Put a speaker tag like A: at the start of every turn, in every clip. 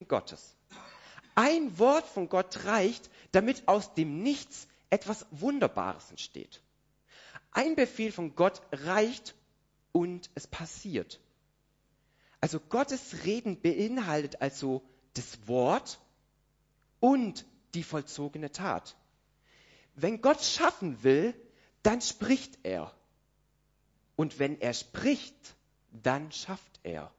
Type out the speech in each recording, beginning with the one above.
A: Gottes. Ein Wort von Gott reicht, damit aus dem Nichts etwas Wunderbares entsteht. Ein Befehl von Gott reicht und es passiert. Also Gottes Reden beinhaltet also das Wort und die vollzogene Tat. Wenn Gott schaffen will, dann spricht er. Und wenn er spricht, dann schafft er.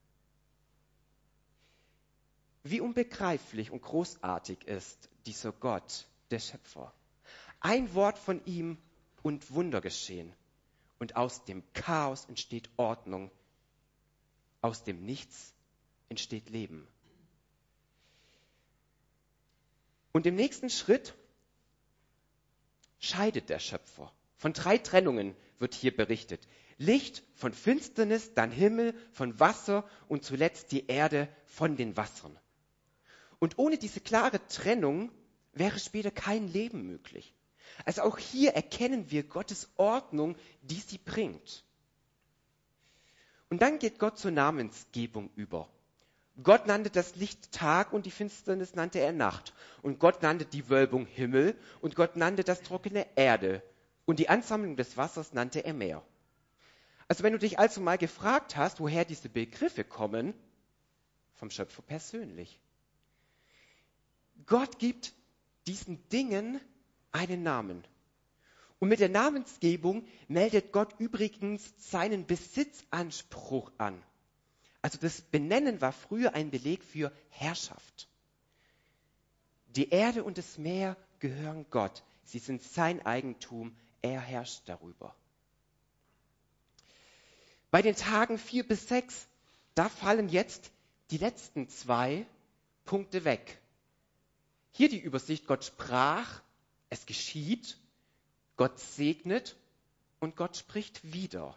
A: Wie unbegreiflich und großartig ist dieser Gott, der Schöpfer. Ein Wort von ihm und Wunder geschehen. Und aus dem Chaos entsteht Ordnung. Aus dem Nichts entsteht Leben. Und im nächsten Schritt scheidet der Schöpfer. Von 3 Trennungen wird hier berichtet. Licht von Finsternis, dann Himmel von Wasser und zuletzt die Erde von den Wassern. Und ohne diese klare Trennung wäre später kein Leben möglich. Also auch hier erkennen wir Gottes Ordnung, die sie bringt. Und dann geht Gott zur Namensgebung über. Gott nannte das Licht Tag und die Finsternis nannte er Nacht. Und Gott nannte die Wölbung Himmel und Gott nannte das Trockene Erde. Und die Ansammlung des Wassers nannte er Meer. Also wenn du dich also mal gefragt hast, woher diese Begriffe kommen, vom Schöpfer persönlich. Gott gibt diesen Dingen einen Namen. Und mit der Namensgebung meldet Gott übrigens seinen Besitzanspruch an. Also das Benennen war früher ein Beleg für Herrschaft. Die Erde und das Meer gehören Gott. Sie sind sein Eigentum. Er herrscht darüber. Bei den Tagen 4 bis 6, da fallen jetzt die letzten 2 Punkte weg. Hier die Übersicht: Gott sprach, es geschieht, Gott segnet und Gott spricht wieder.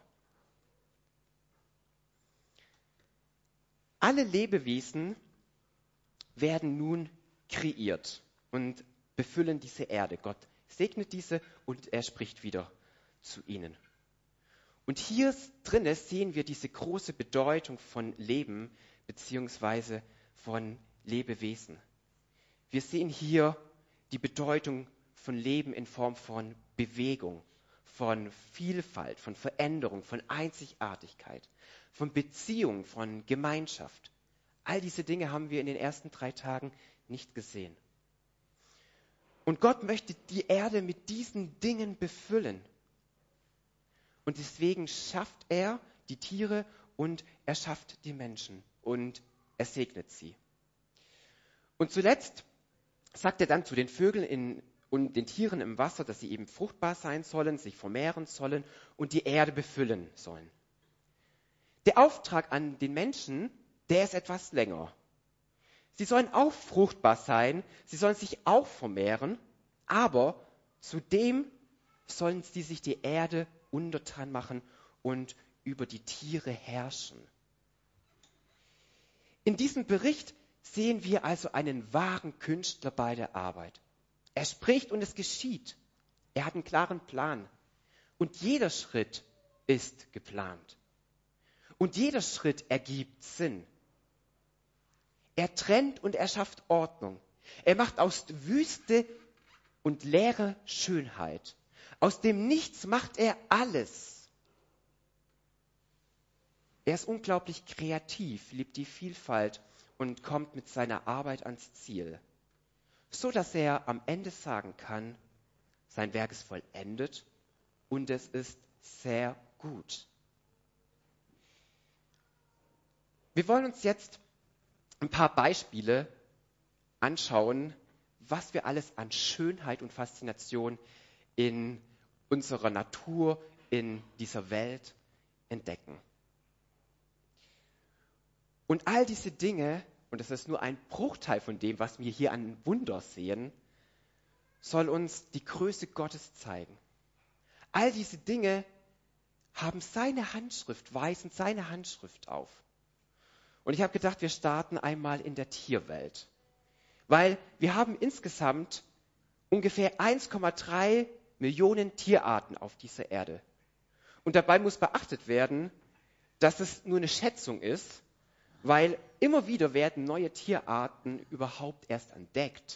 A: Alle Lebewesen werden nun kreiert und befüllen diese Erde. Gott segnet diese und er spricht wieder zu ihnen. Und hier drinnen sehen wir diese große Bedeutung von Leben bzw. von Lebewesen. Wir sehen hier die Bedeutung von Leben in Form von Bewegung, von Vielfalt, von Veränderung, von Einzigartigkeit, von Beziehung, von Gemeinschaft. All diese Dinge haben wir in den ersten 3 Tagen nicht gesehen. Und Gott möchte die Erde mit diesen Dingen befüllen. Und deswegen schafft er die Tiere und er schafft die Menschen und er segnet sie. Und zuletzt sagt er dann zu den Vögeln und den Tieren im Wasser, dass sie eben fruchtbar sein sollen, sich vermehren sollen und die Erde befüllen sollen. Der Auftrag an den Menschen, der ist etwas länger. Sie sollen auch fruchtbar sein, sie sollen sich auch vermehren, aber zudem sollen sie sich die Erde untertan machen und über die Tiere herrschen. In diesem Bericht sehen wir also einen wahren Künstler bei der Arbeit. Er spricht und es geschieht. Er hat einen klaren Plan. Und jeder Schritt ist geplant. Und jeder Schritt ergibt Sinn. Er trennt und er schafft Ordnung. Er macht aus Wüste und Leere Schönheit. Aus dem Nichts macht er alles. Er ist unglaublich kreativ, liebt die Vielfalt und kommt mit seiner Arbeit ans Ziel, so dass er am Ende sagen kann, sein Werk ist vollendet und es ist sehr gut. Wir wollen uns jetzt ein paar Beispiele anschauen, was wir alles an Schönheit und Faszination in unserer Natur, in dieser Welt entdecken. Und all diese Dinge, und das ist nur ein Bruchteil von dem, was wir hier an Wunder sehen, soll uns die Größe Gottes zeigen. All diese Dinge haben seine Handschrift, weisen seine Handschrift auf. Und ich habe gedacht, wir starten einmal in der Tierwelt. Weil wir haben insgesamt ungefähr 1,3 Millionen Tierarten auf dieser Erde. Und dabei muss beachtet werden, dass es nur eine Schätzung ist weil immer wieder werden neue Tierarten überhaupt erst entdeckt.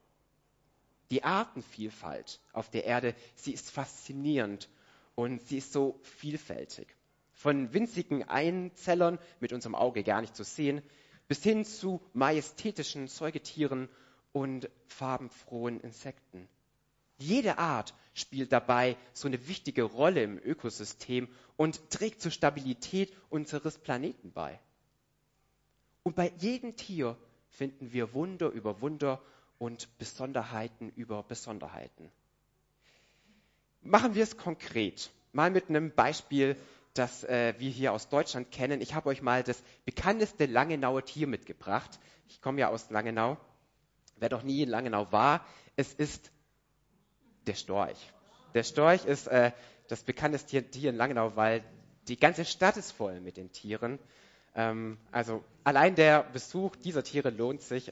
A: Die Artenvielfalt auf der Erde, sie ist faszinierend und sie ist so vielfältig. Von winzigen Einzellern, mit unserem Auge gar nicht zu sehen, bis hin zu majestätischen Säugetieren und farbenfrohen Insekten. Jede Art spielt dabei so eine wichtige Rolle im Ökosystem und trägt zur Stabilität unseres Planeten bei. Und bei jedem Tier finden wir Wunder über Wunder und Besonderheiten über Besonderheiten. Machen wir es konkret. Mal mit einem Beispiel, das wir hier aus Deutschland kennen. Ich habe euch mal das bekannteste Langenauer Tier mitgebracht. Ich komme ja aus Langenau. Wer noch nie in Langenau war, es ist der Storch. Der Storch ist das bekannteste Tier in Langenau, weil die ganze Stadt ist voll mit den Tieren. Also allein der Besuch dieser Tiere lohnt sich,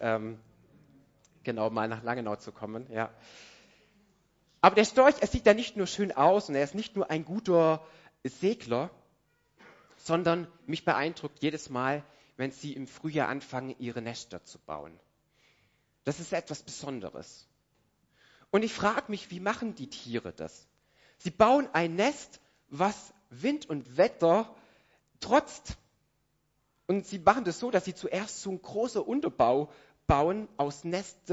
A: genau mal nach Langenau zu kommen. Ja. Aber der Storch, er sieht da nicht nur schön aus und er ist nicht nur ein guter Segler, sondern mich beeindruckt jedes Mal, wenn sie im Frühjahr anfangen, ihre Nester zu bauen. Das ist etwas Besonderes. Und ich frage mich, wie machen die Tiere das? Sie bauen ein Nest, was Wind und Wetter trotzt. Und sie machen das so, dass sie zuerst so einen großen Unterbau bauen aus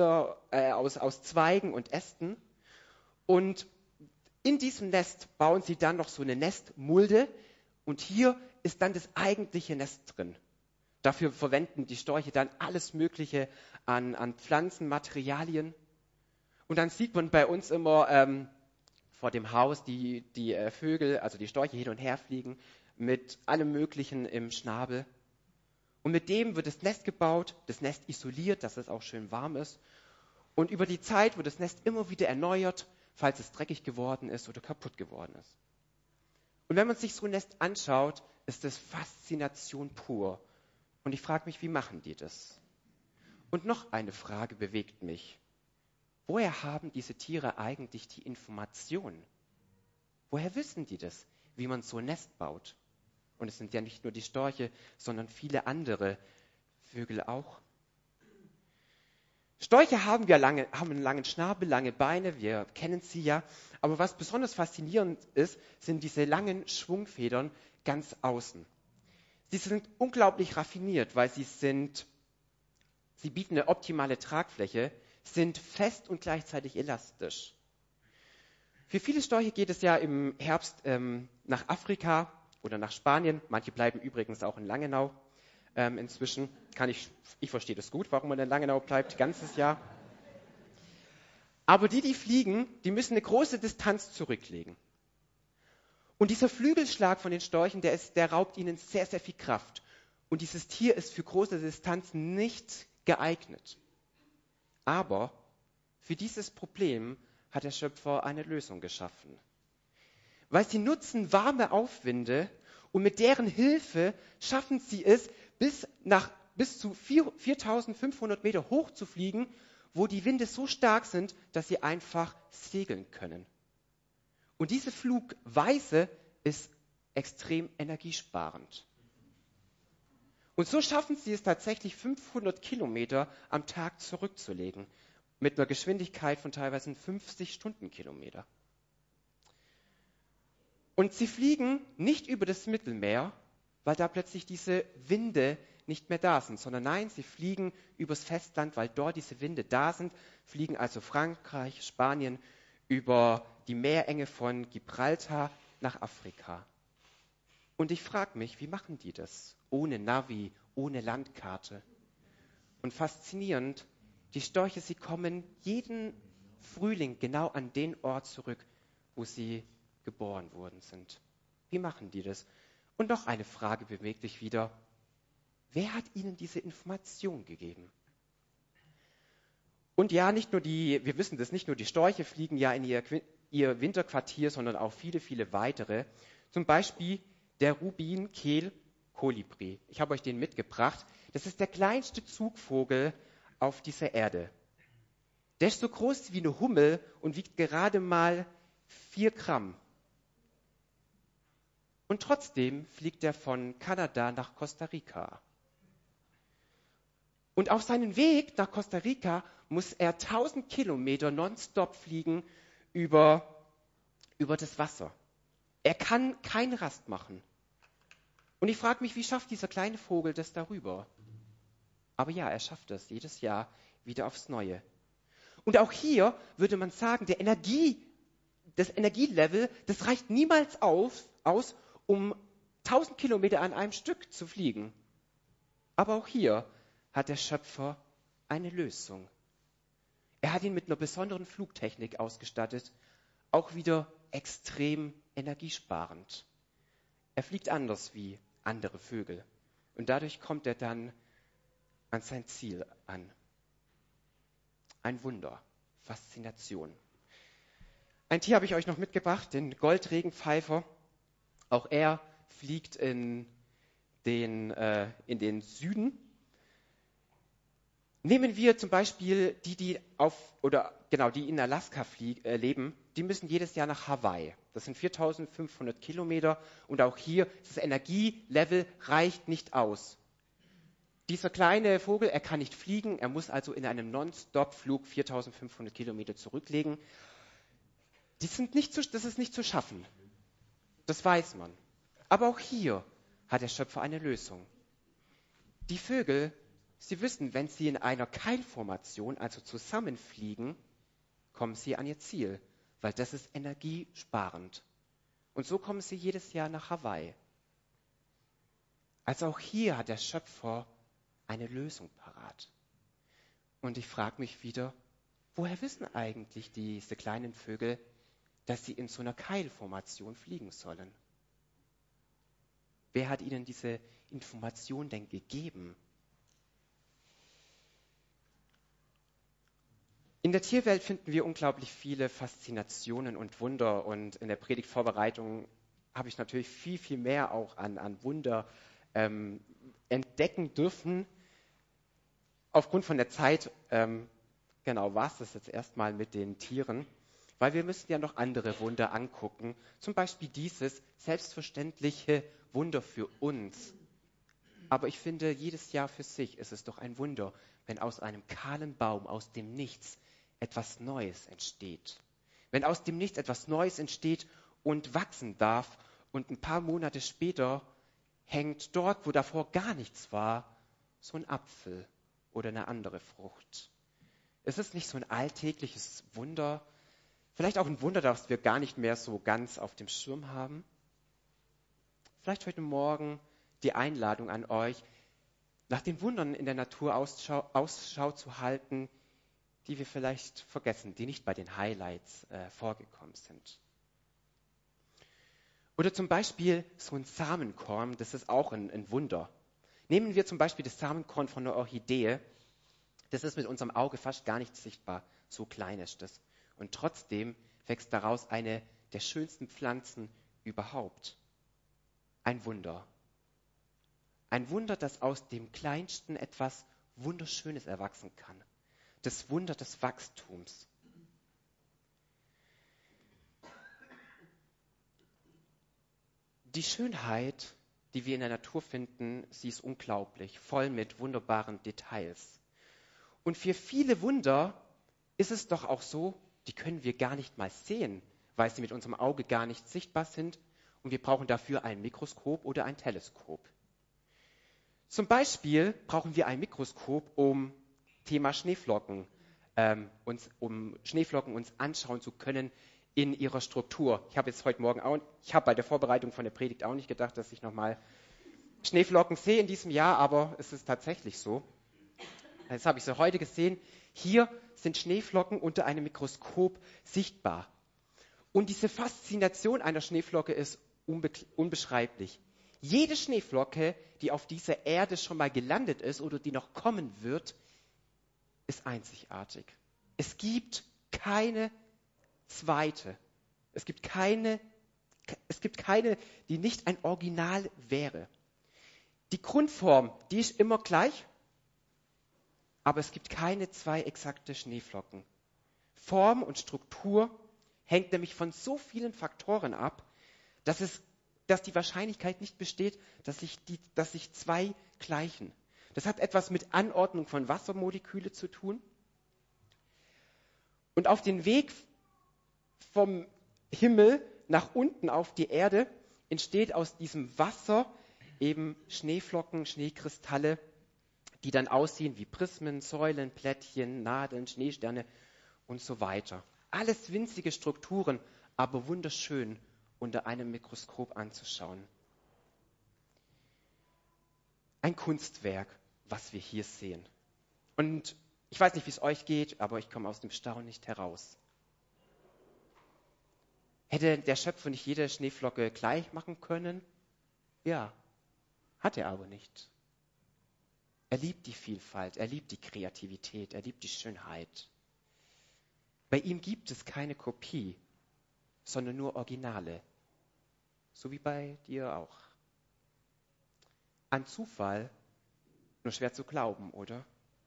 A: aus Zweigen und Ästen. Und in diesem Nest bauen sie dann noch so eine Nestmulde. Und hier ist dann das eigentliche Nest drin. Dafür verwenden die Storche dann alles Mögliche an Pflanzenmaterialien. Und dann sieht man bei uns immer vor dem Haus die Vögel, also die Storche hin und her fliegen, mit allem Möglichen im Schnabel. Und mit dem wird das Nest gebaut, das Nest isoliert, dass es auch schön warm ist. Und über die Zeit wird das Nest immer wieder erneuert, falls es dreckig geworden ist oder kaputt geworden ist. Und wenn man sich so ein Nest anschaut, ist das Faszination pur. Und ich frage mich, wie machen die das? Und noch eine Frage bewegt mich. Woher haben diese Tiere eigentlich die Informationen? Woher wissen die das, wie man so ein Nest baut? Und es sind ja nicht nur die Storche, sondern viele andere Vögel auch. Storche haben einen langen Schnabel, lange Beine, wir kennen sie ja. Aber was besonders faszinierend ist, sind diese langen Schwungfedern ganz außen. Sie sind unglaublich raffiniert, weil sie bieten eine optimale Tragfläche, sind fest und gleichzeitig elastisch. Für viele Storche geht es ja im Herbst nach Afrika oder nach Spanien. Manche bleiben übrigens auch in Langenau inzwischen. Ich verstehe das gut, warum man in Langenau bleibt, ganzes Jahr. Aber die fliegen, die müssen eine große Distanz zurücklegen. Und dieser Flügelschlag von den Storchen, der raubt ihnen sehr, sehr viel Kraft. Und dieses Tier ist für große Distanzen nicht geeignet. Aber für dieses Problem hat der Schöpfer eine Lösung geschaffen. Weil sie nutzen warme Aufwinde und mit deren Hilfe schaffen sie es, bis zu 4.500 Meter hoch zu fliegen, wo die Winde so stark sind, dass sie einfach segeln können. Und diese Flugweise ist extrem energiesparend. Und so schaffen sie es tatsächlich, 500 Kilometer am Tag zurückzulegen, mit einer Geschwindigkeit von teilweise 50 Stundenkilometer. Und sie fliegen nicht über das Mittelmeer, weil da plötzlich diese Winde nicht mehr da sind, sondern nein, sie fliegen übers Festland, weil dort diese Winde da sind, fliegen also Frankreich, Spanien, über die Meerenge von Gibraltar nach Afrika. Und ich frage mich, wie machen die das? Ohne Navi, ohne Landkarte. Und faszinierend, die Storche, sie kommen jeden Frühling genau an den Ort zurück, wo sie geboren worden sind. Wie machen die das? Und noch eine Frage bewegt mich wieder. Wer hat ihnen diese Information gegeben? Und ja, wir wissen das, nicht nur die Storche fliegen ja in ihr Winterquartier, sondern auch viele, viele weitere. Zum Beispiel der Rubinkehl-Kolibri. Ich habe euch den mitgebracht. Das ist der kleinste Zugvogel auf dieser Erde. Der ist so groß wie eine Hummel und wiegt gerade mal 4 Gramm. Und trotzdem fliegt er von Kanada nach Costa Rica. Und auf seinem Weg nach Costa Rica muss er 1000 Kilometer nonstop fliegen über das Wasser. Er kann keine Rast machen. Und ich frage mich, wie schafft dieser kleine Vogel das darüber? Aber ja, er schafft es jedes Jahr wieder aufs Neue. Und auch hier würde man sagen, das Energielevel, das reicht niemals aus, um 1000 Kilometer an einem Stück zu fliegen. Aber auch hier hat der Schöpfer eine Lösung. Er hat ihn mit einer besonderen Flugtechnik ausgestattet, auch wieder extrem energiesparend. Er fliegt anders wie andere Vögel und dadurch kommt er dann an sein Ziel an. Ein Wunder, Faszination. Ein Tier habe ich euch noch mitgebracht, den Goldregenpfeifer. Auch er fliegt in den Süden. Nehmen wir zum Beispiel die in Alaska leben, die müssen jedes Jahr nach Hawaii. Das sind 4500 Kilometer und auch hier, das Energielevel reicht nicht aus. Dieser kleine Vogel, er kann nicht fliegen, er muss also in einem Non-Stop-Flug 4500 Kilometer zurücklegen. Das ist nicht zu schaffen. Das weiß man. Aber auch hier hat der Schöpfer eine Lösung. Die Vögel, sie wissen, wenn sie in einer Keilformation, also zusammenfliegen, kommen sie an ihr Ziel, weil das ist energiesparend. Und so kommen sie jedes Jahr nach Hawaii. Also auch hier hat der Schöpfer eine Lösung parat. Und ich frage mich wieder, woher wissen eigentlich diese kleinen Vögel, dass sie in so einer Keilformation fliegen sollen? Wer hat ihnen diese Information denn gegeben? In der Tierwelt finden wir unglaublich viele Faszinationen und Wunder und in der Predigtvorbereitung habe ich natürlich viel, viel mehr auch an Wunder entdecken dürfen. Aufgrund von der Zeit, war es das jetzt erstmal mit den Tieren, weil wir müssen ja noch andere Wunder angucken, zum Beispiel dieses selbstverständliche Wunder für uns. Aber ich finde, jedes Jahr für sich ist es doch ein Wunder, wenn aus einem kahlen Baum, aus dem Nichts, etwas Neues entsteht. Wenn aus dem Nichts etwas Neues entsteht und wachsen darf und ein paar Monate später hängt dort, wo davor gar nichts war, so ein Apfel oder eine andere Frucht. Es ist nicht so ein alltägliches Wunder, vielleicht auch ein Wunder, das wir gar nicht mehr so ganz auf dem Schirm haben. Vielleicht heute Morgen die Einladung an euch, nach den Wundern in der Natur Ausschau zu halten, die wir vielleicht vergessen, die nicht bei den Highlights vorgekommen sind. Oder zum Beispiel so ein Samenkorn, das ist auch ein Wunder. Nehmen wir zum Beispiel das Samenkorn von einer Orchidee. Das ist mit unserem Auge fast gar nicht sichtbar, so klein ist das. Und trotzdem wächst daraus eine der schönsten Pflanzen überhaupt. Ein Wunder. Ein Wunder, dass aus dem Kleinsten etwas Wunderschönes erwachsen kann. Das Wunder des Wachstums. Die Schönheit, die wir in der Natur finden, sie ist unglaublich, voll mit wunderbaren Details. Und für viele Wunder ist es doch auch so, die können wir gar nicht mal sehen, weil sie mit unserem Auge gar nicht sichtbar sind und wir brauchen dafür ein Mikroskop oder ein Teleskop. Zum Beispiel brauchen wir ein Mikroskop, um Thema Schneeflocken, uns anschauen zu können in ihrer Struktur. Ich habe bei der Vorbereitung von der Predigt auch nicht gedacht, dass ich nochmal Schneeflocken sehe in diesem Jahr, aber es ist tatsächlich so. Das habe ich so heute gesehen. Hier sind Schneeflocken unter einem Mikroskop sichtbar. Und diese Faszination einer Schneeflocke ist unbeschreiblich. Jede Schneeflocke, die auf dieser Erde schon mal gelandet ist oder die noch kommen wird, ist einzigartig. Es gibt keine zweite. Es gibt keine, die nicht ein Original wäre. Die Grundform, die ist immer gleich, aber es gibt keine zwei exakte Schneeflocken. Form und Struktur hängt nämlich von so vielen Faktoren ab, dass die Wahrscheinlichkeit nicht besteht, dass sich zwei gleichen. Das hat etwas mit Anordnung von Wassermoleküle zu tun. Und auf den Weg vom Himmel nach unten auf die Erde entsteht aus diesem Wasser eben Schneeflocken, Schneekristalle, die dann aussehen wie Prismen, Säulen, Plättchen, Nadeln, Schneesterne und so weiter. Alles winzige Strukturen, aber wunderschön unter einem Mikroskop anzuschauen. Ein Kunstwerk, was wir hier sehen. Und ich weiß nicht, wie es euch geht, aber ich komme aus dem Staunen nicht heraus. Hätte der Schöpfer nicht jede Schneeflocke gleich machen können? Ja, hat er aber nicht. Er liebt die Vielfalt, er liebt die Kreativität, er liebt die Schönheit. Bei ihm gibt es keine Kopie, sondern nur Originale. So wie bei dir auch. An Zufall nur schwer zu glauben, oder?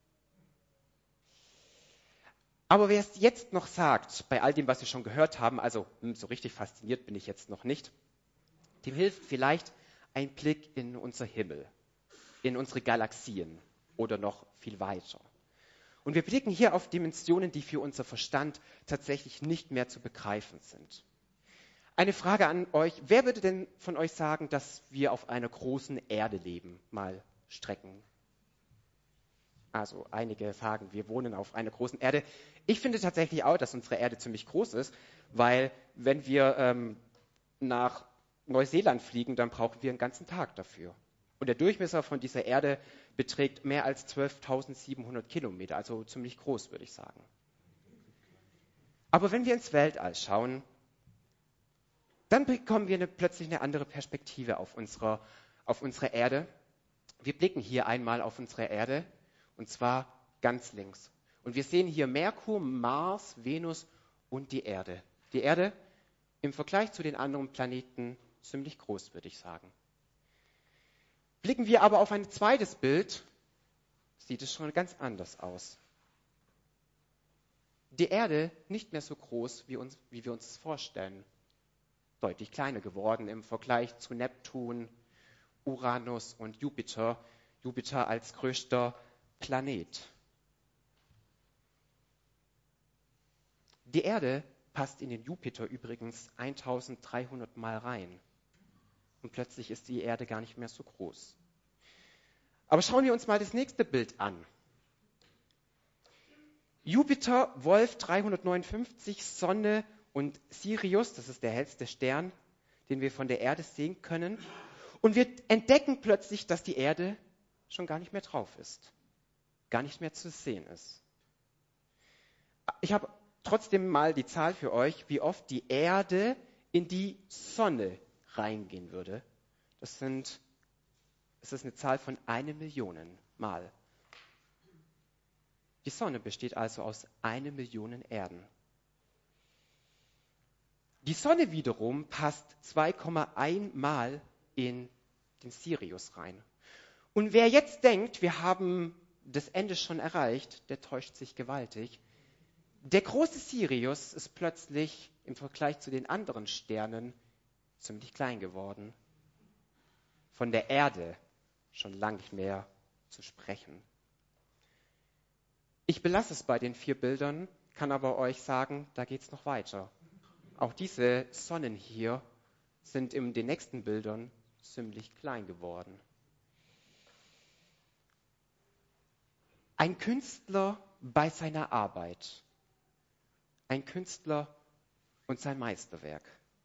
A: Aber wer es jetzt noch sagt, bei all dem, was wir schon gehört haben, also so richtig fasziniert bin ich jetzt noch nicht, dem hilft vielleicht ein Blick in unser Himmel, in unsere Galaxien oder noch viel weiter. Und wir blicken hier auf Dimensionen, die für unser Verstand tatsächlich nicht mehr zu begreifen sind. Eine Frage an euch, wer würde denn von euch sagen, dass wir auf einer großen Erde leben? Mal strecken. Also einige sagen, wir wohnen auf einer großen Erde. Ich finde tatsächlich auch, dass unsere Erde ziemlich groß ist, weil wenn wir nach Neuseeland fliegen, dann brauchen wir einen ganzen Tag dafür. Und der Durchmesser von dieser Erde beträgt mehr als 12.700 Kilometer, also ziemlich groß, würde ich sagen. Aber wenn wir ins Weltall schauen, dann bekommen wir plötzlich eine andere Perspektive auf unsere Erde. Wir blicken hier einmal auf unsere Erde, und zwar ganz links. Und wir sehen hier Merkur, Mars, Venus und die Erde. Die Erde im Vergleich zu den anderen Planeten ziemlich groß, würde ich sagen. Blicken wir aber auf ein zweites Bild, sieht es schon ganz anders aus. Die Erde nicht mehr so groß, wie wir uns es vorstellen. Deutlich kleiner geworden im Vergleich zu Neptun, Uranus und Jupiter. Jupiter als größter Planet. Die Erde passt in den Jupiter übrigens 1300 Mal rein. Und plötzlich ist die Erde gar nicht mehr so groß. Aber schauen wir uns mal das nächste Bild an. Jupiter, Wolf 359, Sonne und Sirius, das ist der hellste Stern, den wir von der Erde sehen können. Und wir entdecken plötzlich, dass die Erde schon gar nicht mehr drauf ist, gar nicht mehr zu sehen ist. Ich habe trotzdem mal die Zahl für euch, wie oft die Erde in die Sonne reingehen würde. Das ist eine Zahl von 1 Million Mal. Die Sonne besteht also aus 1 Million Erden. Die Sonne wiederum passt 2,1 Mal in den Sirius rein. Und wer jetzt denkt, wir haben das Ende schon erreicht, der täuscht sich gewaltig. Der große Sirius ist plötzlich im Vergleich zu den anderen Sternen ziemlich klein geworden. Von der Erde schon lang nicht mehr zu sprechen. Ich belasse es bei den 4 Bildern, kann aber euch sagen, da geht es noch weiter. Auch diese Sonnen hier sind in den nächsten Bildern ziemlich klein geworden. Ein Künstler bei seiner Arbeit. Ein Künstler und sein Meisterwerk.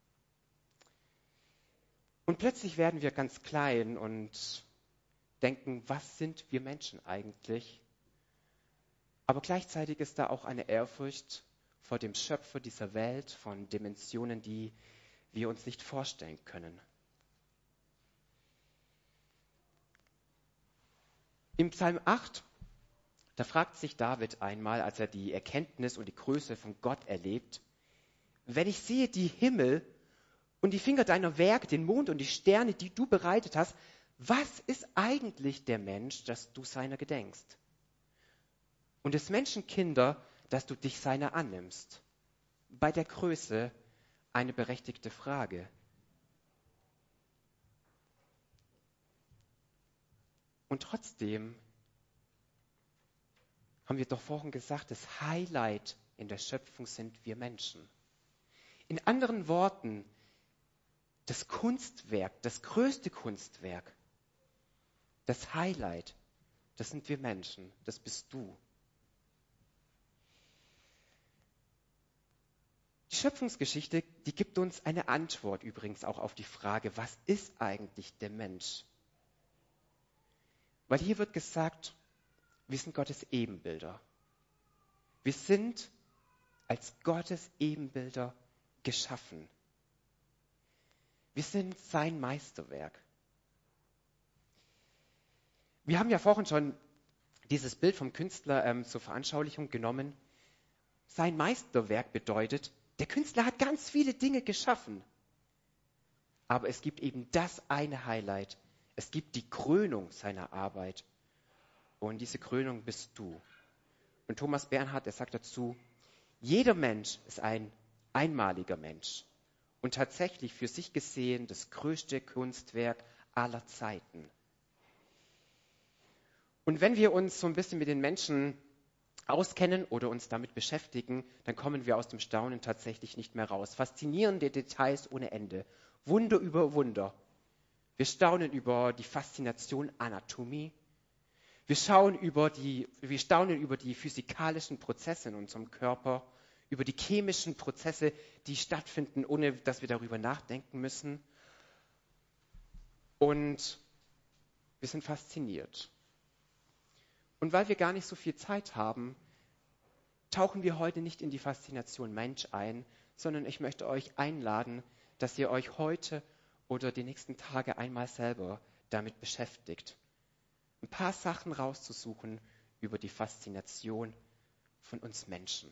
A: Und plötzlich werden wir ganz klein und denken, was sind wir Menschen eigentlich? Aber gleichzeitig ist da auch eine Ehrfurcht vor dem Schöpfer dieser Welt, von Dimensionen, die wir uns nicht vorstellen können. Im Psalm 8, da fragt sich David einmal, als er die Erkenntnis und die Größe von Gott erlebt, wenn ich sehe die Himmel und die Finger deiner Werke, den Mond und die Sterne, die du bereitet hast, was ist eigentlich der Mensch, dass du seiner gedenkst? Und des Menschen Kinder, dass du dich seiner annimmst. Bei der Größe eine berechtigte Frage. Und trotzdem haben wir doch vorhin gesagt, das Highlight in der Schöpfung sind wir Menschen. In anderen Worten, das Kunstwerk, das größte Kunstwerk, das Highlight, das sind wir Menschen, das bist du. Die Schöpfungsgeschichte, die gibt uns eine Antwort übrigens auch auf die Frage, was ist eigentlich der Mensch? Weil hier wird gesagt, wir sind Gottes Ebenbilder. Wir sind als Gottes Ebenbilder geschaffen. Wir sind sein Meisterwerk. Wir haben ja vorhin schon dieses Bild vom Künstler zur Veranschaulichung genommen. Sein Meisterwerk bedeutet, der Künstler hat ganz viele Dinge geschaffen. Aber es gibt eben das eine Highlight. Es gibt die Krönung seiner Arbeit. Und diese Krönung bist du. Und Thomas Bernhard, er sagt dazu, jeder Mensch ist ein einmaliger Mensch. Und tatsächlich für sich gesehen das größte Kunstwerk aller Zeiten. Und wenn wir uns so ein bisschen mit den Menschen auskennen oder uns damit beschäftigen, dann kommen wir aus dem Staunen tatsächlich nicht mehr raus. Faszinierende Details ohne Ende. Wunder über Wunder. Wir staunen über die Faszination Anatomie. Wir staunen über die physikalischen Prozesse in unserem Körper, über die chemischen Prozesse, die stattfinden, ohne dass wir darüber nachdenken müssen. Und wir sind fasziniert. Und weil wir gar nicht so viel Zeit haben, tauchen wir heute nicht in die Faszination Mensch ein, sondern ich möchte euch einladen, dass ihr euch heute oder die nächsten Tage einmal selber damit beschäftigt. Ein paar Sachen rauszusuchen über die Faszination von uns Menschen.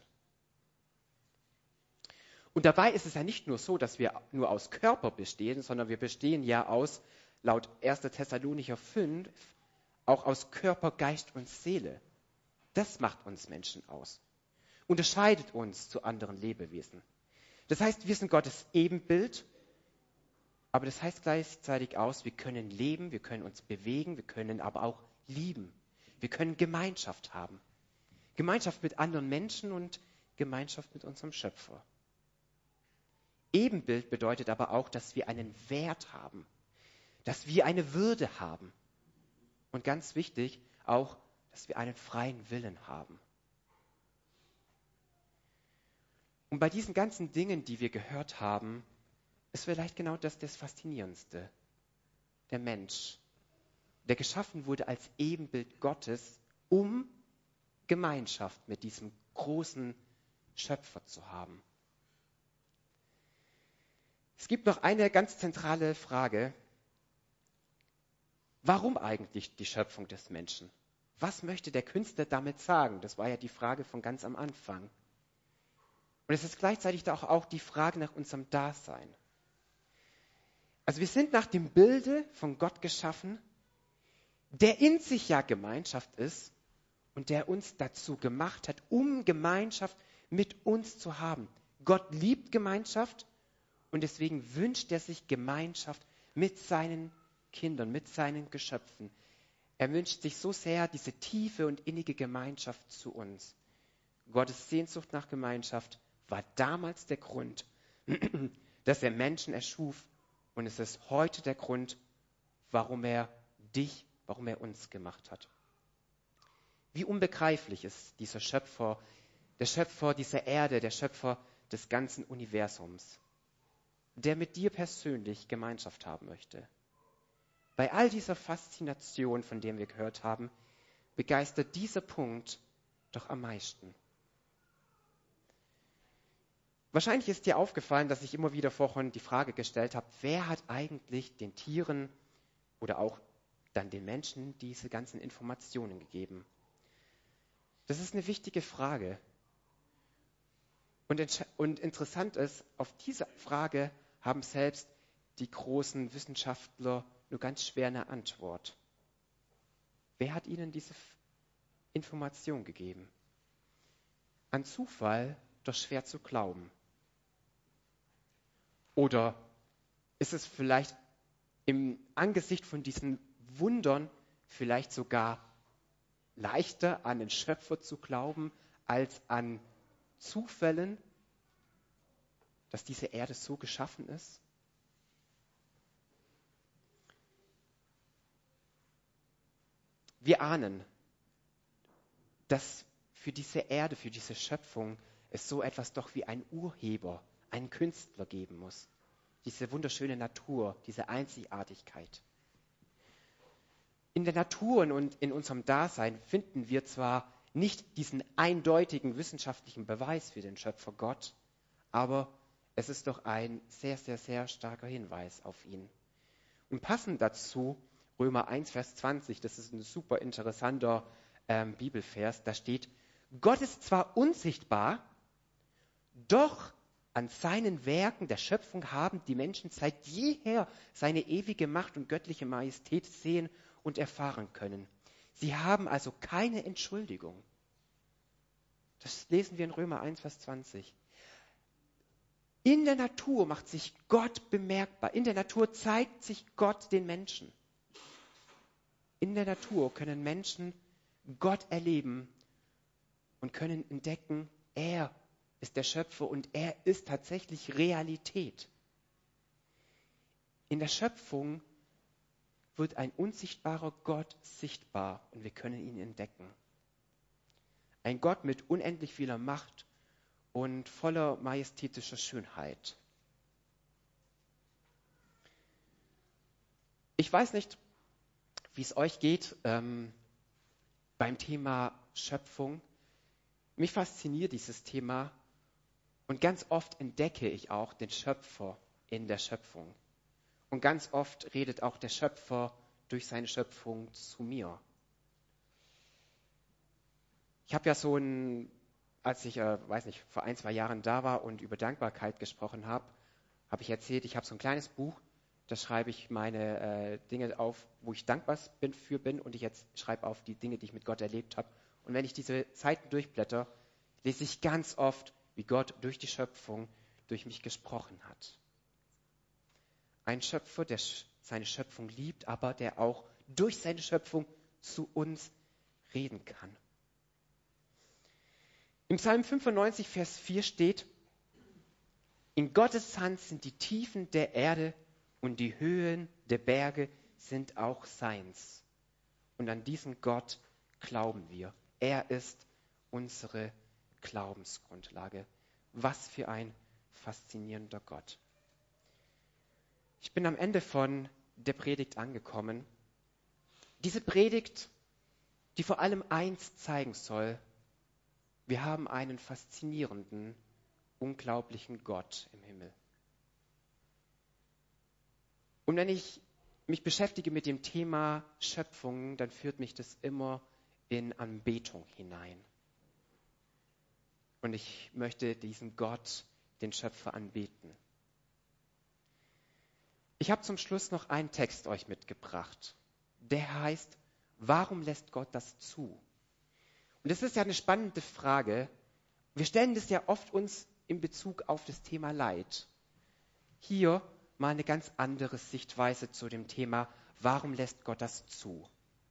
A: Und dabei ist es ja nicht nur so, dass wir nur aus Körper bestehen, sondern wir bestehen ja laut 1. Thessalonicher 5, auch aus Körper, Geist und Seele. Das macht uns Menschen aus. Unterscheidet uns zu anderen Lebewesen. Das heißt, wir sind Gottes Ebenbild, aber das heißt gleichzeitig aus, wir können leben, wir können uns bewegen, wir können aber auch lieben. Wir können Gemeinschaft haben. Gemeinschaft mit anderen Menschen und Gemeinschaft mit unserem Schöpfer. Ebenbild bedeutet aber auch, dass wir einen Wert haben, dass wir eine Würde haben. Und ganz wichtig auch, dass wir einen freien Willen haben. Und bei diesen ganzen Dingen, die wir gehört haben, ist vielleicht genau das Faszinierendste. Der Mensch, der geschaffen wurde als Ebenbild Gottes, um Gemeinschaft mit diesem großen Schöpfer zu haben. Es gibt noch eine ganz zentrale Frage. Warum eigentlich die Schöpfung des Menschen? Was möchte der Künstler damit sagen? Das war ja die Frage von ganz am Anfang. Und es ist gleichzeitig auch die Frage nach unserem Dasein. Also wir sind nach dem Bilde von Gott geschaffen, der in sich ja Gemeinschaft ist und der uns dazu gemacht hat, um Gemeinschaft mit uns zu haben. Gott liebt Gemeinschaft und deswegen wünscht er sich Gemeinschaft mit seinen Kindern, mit seinen Geschöpfen. Er wünscht sich so sehr diese tiefe und innige Gemeinschaft zu uns. Gottes Sehnsucht nach Gemeinschaft war damals der Grund, dass er Menschen erschuf. Und es ist heute der Grund, warum er uns gemacht hat. Wie unbegreiflich ist dieser Schöpfer, der Schöpfer dieser Erde, der Schöpfer des ganzen Universums, der mit dir persönlich Gemeinschaft haben möchte. Bei all dieser Faszination, von der wir gehört haben, begeistert dieser Punkt doch am meisten. Wahrscheinlich ist dir aufgefallen, dass ich immer wieder vorhin die Frage gestellt habe, wer hat eigentlich den Tieren oder auch dann den Menschen diese ganzen Informationen gegeben? Das ist eine wichtige Frage. Und interessant ist, auf diese Frage haben selbst die großen Wissenschaftler nur ganz schwer eine Antwort. Wer hat ihnen diese Information gegeben? An Zufall doch schwer zu glauben. Oder ist es vielleicht im Angesicht von diesen Wundern vielleicht sogar leichter an den Schöpfer zu glauben, als an Zufällen, dass diese Erde so geschaffen ist? Wir ahnen, dass für diese Erde, für diese Schöpfung es so etwas doch wie einen Urheber, einen Künstler geben muss. Diese wunderschöne Natur, diese Einzigartigkeit. In der Natur und in unserem Dasein finden wir zwar nicht diesen eindeutigen wissenschaftlichen Beweis für den Schöpfer Gott, aber es ist doch ein sehr, sehr, sehr starker Hinweis auf ihn. Und passend dazu Römer 1, Vers 20, das ist ein super interessanter Bibelvers, da steht, Gott ist zwar unsichtbar, doch an seinen Werken der Schöpfung haben die Menschen seit jeher seine ewige Macht und göttliche Majestät sehen und erfahren können. Sie haben also keine Entschuldigung. Das lesen wir in Römer 1, Vers 20. In der Natur macht sich Gott bemerkbar. In der Natur zeigt sich Gott den Menschen. In der Natur können Menschen Gott erleben und können entdecken, er ist der Schöpfer und er ist tatsächlich Realität. In der Schöpfung wird ein unsichtbarer Gott sichtbar und wir können ihn entdecken. Ein Gott mit unendlich vieler Macht und voller majestätischer Schönheit. Ich weiß nicht, wie es euch geht beim Thema Schöpfung. Mich fasziniert dieses Thema und ganz oft entdecke ich auch den Schöpfer in der Schöpfung. Und ganz oft redet auch der Schöpfer durch seine Schöpfung zu mir. Ich habe ja als ich, vor 1, 2 Jahren da war und über Dankbarkeit gesprochen habe, habe ich erzählt, ich habe so ein kleines Buch, da schreibe ich meine Dinge auf, wo ich dankbar bin und ich jetzt schreibe auf die Dinge, die ich mit Gott erlebt habe. Und wenn ich diese Seiten durchblätter, lese ich ganz oft, wie Gott durch die Schöpfung durch mich gesprochen hat. Ein Schöpfer, der seine Schöpfung liebt, aber der auch durch seine Schöpfung zu uns reden kann. Im Psalm 95, Vers 4 steht, in Gottes Hand sind die Tiefen der Erde und die Höhen der Berge sind auch seins. Und an diesen Gott glauben wir. Er ist unsere Glaubensgrundlage. Was für ein faszinierender Gott. Ich bin am Ende von der Predigt angekommen. Diese Predigt, die vor allem eins zeigen soll, wir haben einen faszinierenden, unglaublichen Gott im Himmel. Und wenn ich mich beschäftige mit dem Thema Schöpfung, dann führt mich das immer in Anbetung hinein. Und ich möchte diesen Gott, den Schöpfer, anbeten. Ich habe zum Schluss noch einen Text euch mitgebracht. Der heißt, warum lässt Gott das zu? Und das ist ja eine spannende Frage. Wir stellen das ja oft uns in Bezug auf das Thema Leid. Hier mal eine ganz andere Sichtweise zu dem Thema, warum lässt Gott das zu?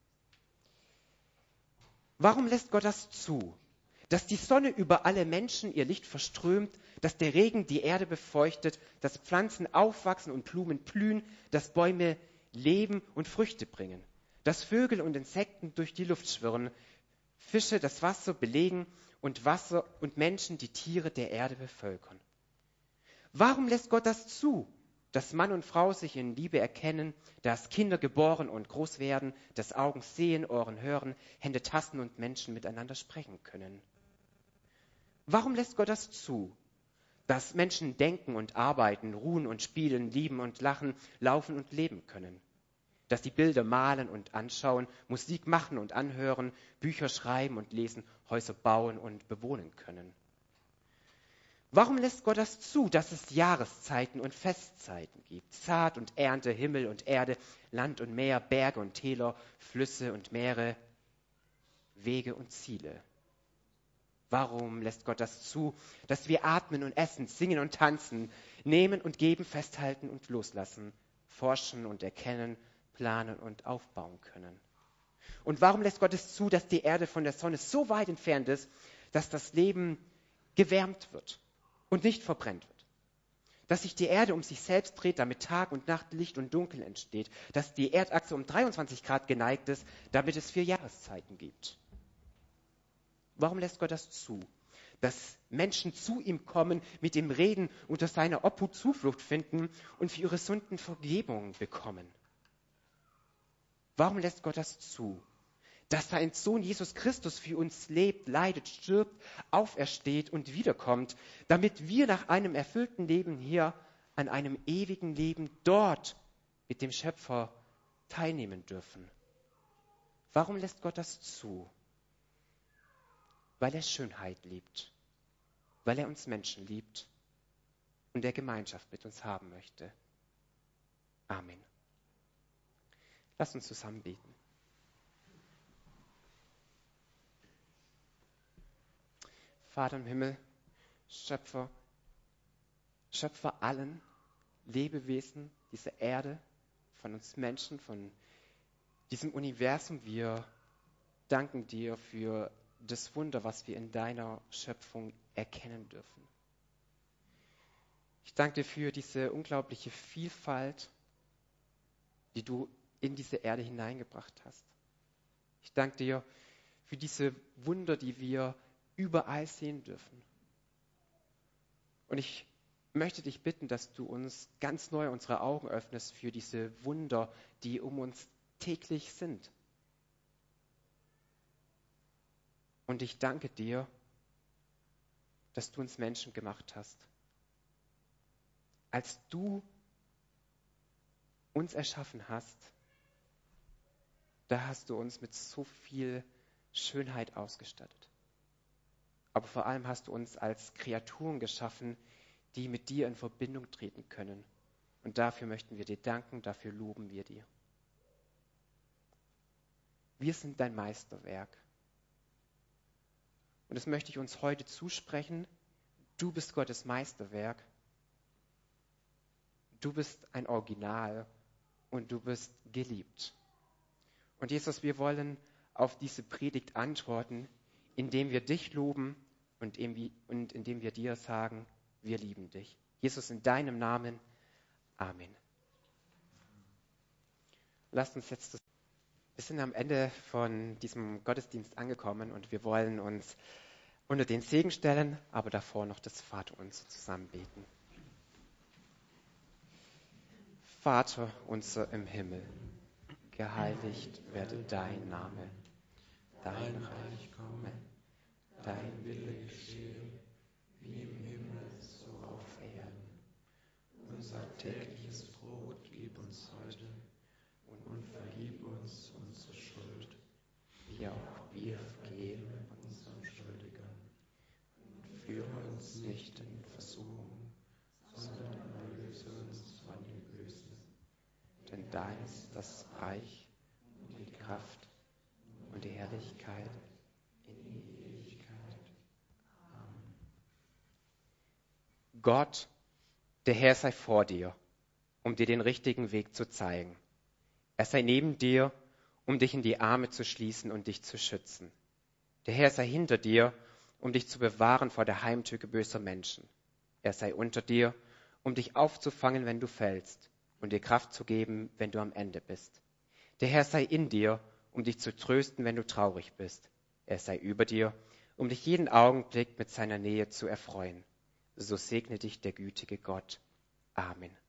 A: Warum lässt Gott das zu? Dass die Sonne über alle Menschen ihr Licht verströmt, dass der Regen die Erde befeuchtet, dass Pflanzen aufwachsen und Blumen blühen, dass Bäume leben und Früchte bringen, dass Vögel und Insekten durch die Luft schwirren, Fische das Wasser belegen und Wasser und Menschen die Tiere der Erde bevölkern. Warum lässt Gott das zu? Dass Mann und Frau sich in Liebe erkennen, dass Kinder geboren und groß werden, dass Augen sehen, Ohren hören, Hände tasten und Menschen miteinander sprechen können. Warum lässt Gott das zu? Dass Menschen denken und arbeiten, ruhen und spielen, lieben und lachen, laufen und leben können. Dass die Bilder malen und anschauen, Musik machen und anhören, Bücher schreiben und lesen, Häuser bauen und bewohnen können. Warum lässt Gott das zu, dass es Jahreszeiten und Festzeiten gibt? Saat und Ernte, Himmel und Erde, Land und Meer, Berge und Täler, Flüsse und Meere, Wege und Ziele. Warum lässt Gott das zu, dass wir atmen und essen, singen und tanzen, nehmen und geben, festhalten und loslassen, forschen und erkennen, planen und aufbauen können? Und warum lässt Gott es zu, dass die Erde von der Sonne so weit entfernt ist, dass das Leben gewärmt wird und nicht verbrennt wird? Dass sich die Erde um sich selbst dreht, damit Tag und Nacht, Licht und Dunkel entsteht. Dass die Erdachse um 23 Grad geneigt ist, damit es 4 Jahreszeiten gibt. Warum lässt Gott das zu? Dass Menschen zu ihm kommen, mit ihm reden, unter seiner Obhut Zuflucht finden und für ihre Sünden Vergebung bekommen. Warum lässt Gott das zu? Dass sein Sohn Jesus Christus für uns lebt, leidet, stirbt, aufersteht und wiederkommt, damit wir nach einem erfüllten Leben hier an einem ewigen Leben dort mit dem Schöpfer teilnehmen dürfen. Warum lässt Gott das zu? Weil er Schönheit liebt, weil er uns Menschen liebt und der Gemeinschaft mit uns haben möchte. Amen. Lass uns zusammen beten. Vater im Himmel, Schöpfer allen Lebewesen dieser Erde, von uns Menschen, von diesem Universum. Wir danken dir für das Wunder, was wir in deiner Schöpfung erkennen dürfen. Ich danke dir für diese unglaubliche Vielfalt, die du in diese Erde hineingebracht hast. Ich danke dir für diese Wunder, die wir überall sehen dürfen. Und ich möchte dich bitten, dass du uns ganz neu unsere Augen öffnest für diese Wunder, die um uns täglich sind. Und ich danke dir, dass du uns Menschen gemacht hast. Als du uns erschaffen hast, da hast du uns mit so viel Schönheit ausgestattet. Aber vor allem hast du uns als Kreaturen geschaffen, die mit dir in Verbindung treten können. Und dafür möchten wir dir danken, dafür loben wir dir. Wir sind dein Meisterwerk. Und das möchte ich uns heute zusprechen. Du bist Gottes Meisterwerk. Du bist ein Original und du bist geliebt. Und Jesus, wir wollen auf diese Predigt antworten, indem wir dich loben und indem wir dir sagen, wir lieben dich. Jesus, in deinem Namen. Amen. Lasst uns jetzt, wir sind am Ende von diesem Gottesdienst angekommen und wir wollen uns unter den Segen stellen, aber davor noch das Vaterunser zusammen beten. Vater unser im Himmel, geheiligt werde dein Name, dein Reich komme, dein Wille geschehe, wie im Himmel, so auf Erden. Unser tägliches Brot gib uns heute und vergib uns unsere Schuld, wie auch wir vergeben unseren Schuldigern. Und führe uns nicht in Versuchung, sondern erlöse uns von dem Bösen. Denn dein ist das Reich und die Kraft und die Herrlichkeit in die Ewigkeit. Amen. Gott, der Herr sei vor dir, um dir den richtigen Weg zu zeigen. Er sei neben dir, um dich in die Arme zu schließen und dich zu schützen. Der Herr sei hinter dir, um dich zu bewahren vor der Heimtücke böser Menschen. Er sei unter dir, um dich aufzufangen, wenn du fällst, und dir Kraft zu geben, wenn du am Ende bist. Der Herr sei in dir, um dich zu trösten, wenn du traurig bist. Er sei über dir, um dich jeden Augenblick mit seiner Nähe zu erfreuen. So segne dich der gütige Gott. Amen.